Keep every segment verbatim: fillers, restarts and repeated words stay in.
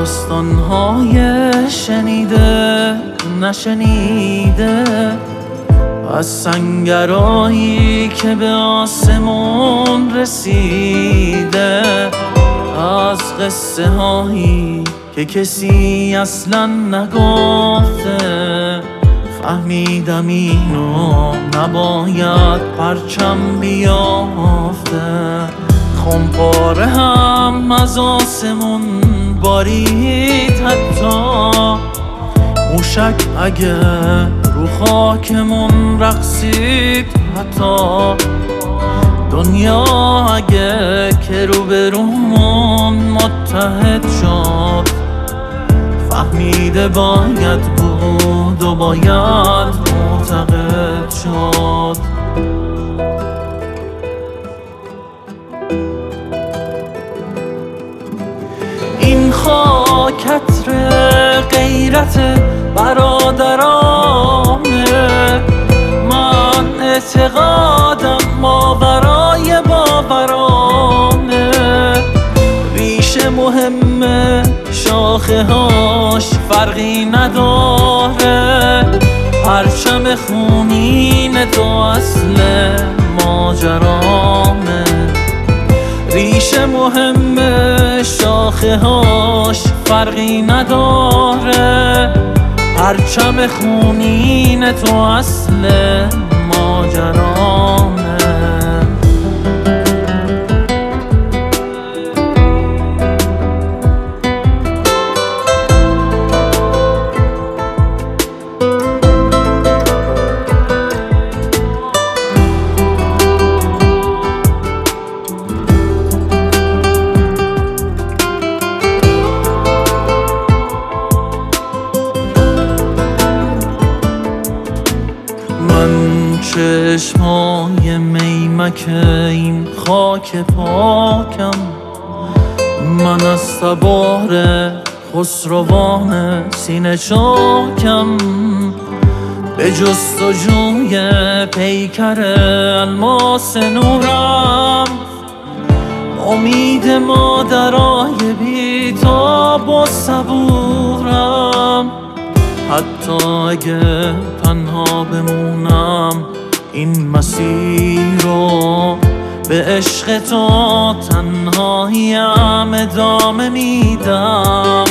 داستانهای شنیده نشنیده، از سنگرایی که به آسمون رسیده، از قصه هایی که کسی اصلا نگفته. فهمیدم اینو نباید پرچم بیافته. خمپاره هم از آسمون بارید، حتی موشک اگه رو خاکمون رقصید، حتی دنیا اگه که رو به رومون متحد شد. فهمیده باید بود و باید معتقد شد. این خاکتر غیرت برادرانه، من اعتقادم ماورای باورانه. ریشه مهمه، شاخه هاش فرقی نداره، پرچم خونین تو اصل ماجرامه. ریشه مهمه، شاخه هاش فرقی نداره، پرچم خونین تو اصل ماجرامه. چشمای میمک این خاک پاکم، من از تبار خسروان سینه چاکم. به جستجوی پیکر الماس نورم، امید مادرای بیتاب و صبورم. حتی اگه تنها بمونم این مسیر رو، به عشق تو تنهاییم ادامه میدم.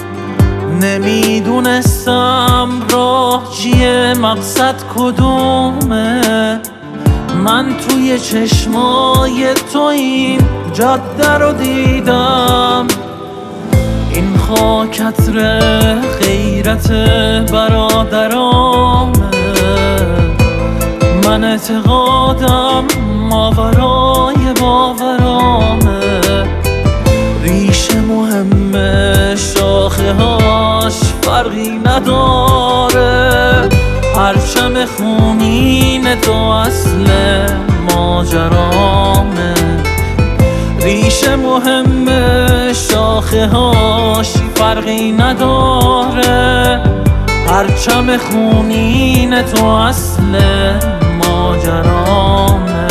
نمیدونستم راه چیه، مقصد کدومه. من توی چشمای تو این جاده رو دیدم. این خاکتر غیرت برادرامه، من اعتقادم ماورای باورامه. ریشه مهمه، شاخه هاش فرقی نداره، پرچم خونین تو اصل ماجرامه. ریشه مهمه، شاخه هاش فرقی نداره، پرچم خونین تو اصل ماجرامه.